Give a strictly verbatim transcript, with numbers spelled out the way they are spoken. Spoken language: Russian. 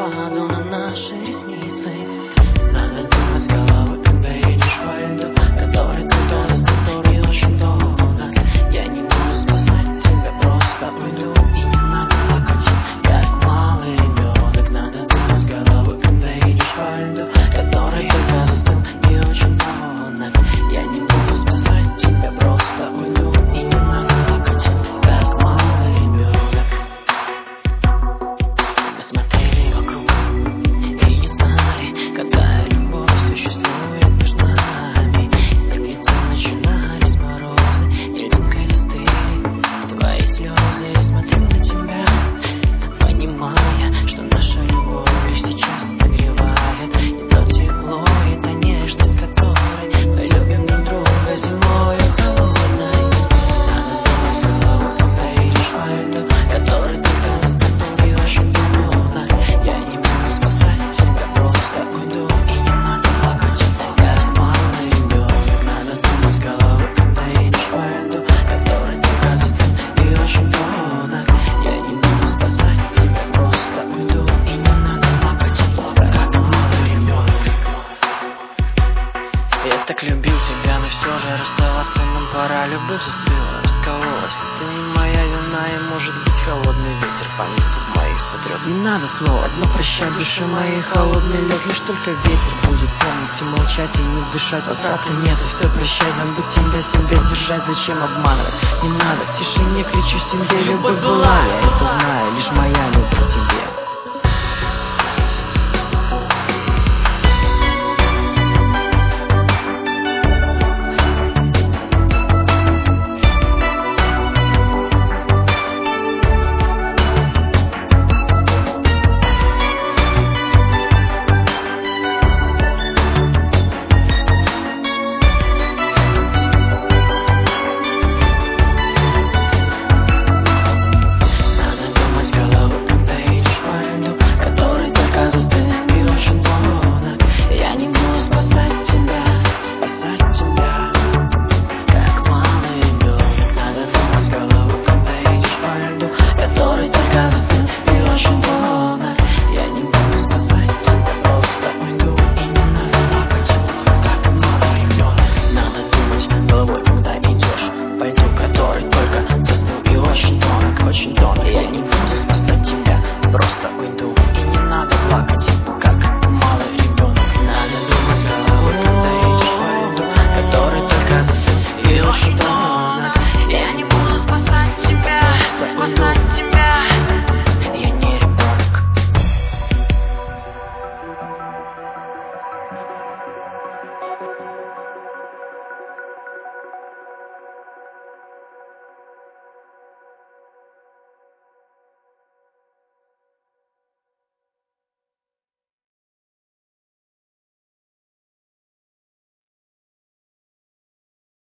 ладу на наши ресницы. Надо думать с головой, когда едешь по льду, который только застыл, который очень долго. Я не буду спасать тебя, просто уйду. И не надо плакать, как малый ребенок. Надо думать с головой, когда едешь по льду, который только застыл и очень долго. Я не буду спасать тебя, просто уйду. И не надо плакать, как малый ребенок. Мы смотрели вокруг и не знали, какая любовь существует между нами. Стеклицы начинались морозы, и льдинкой застыли твои слезы. Я смотрю на тебя, понимая, что наша любовь лишь сейчас согревает. И то тепло, и та нежность, которой мы любим друг друга зимою холодной. Надо думать с головой, когда едешь по льду, который только застыл и очень долго. Я не буду спасать тебя, просто уйду. И не надо плакать, как малый ребенок. Надо думать с головой, когда едешь по льду, который только застыл и очень долго. Я не буду спасать тебя, просто уйду. И не надо плакать, как малый ребенок. Я так любил тебя, но все же расставаться нам пора. Любовь застыла, раскололась. Это не моя вина, и может быть холодный ветер по низких моих сотрет. Не надо снова, одно прощай, душе моей холодный лед. Лишь только ветер будет помнить и молчать, и не дышать. Возврата нет, и все прощай, забыть тебя, себя сдержать. Зачем обманывать? Не надо, в тишине кричу себе, любовь была. Я это знаю, лишь моя любовь.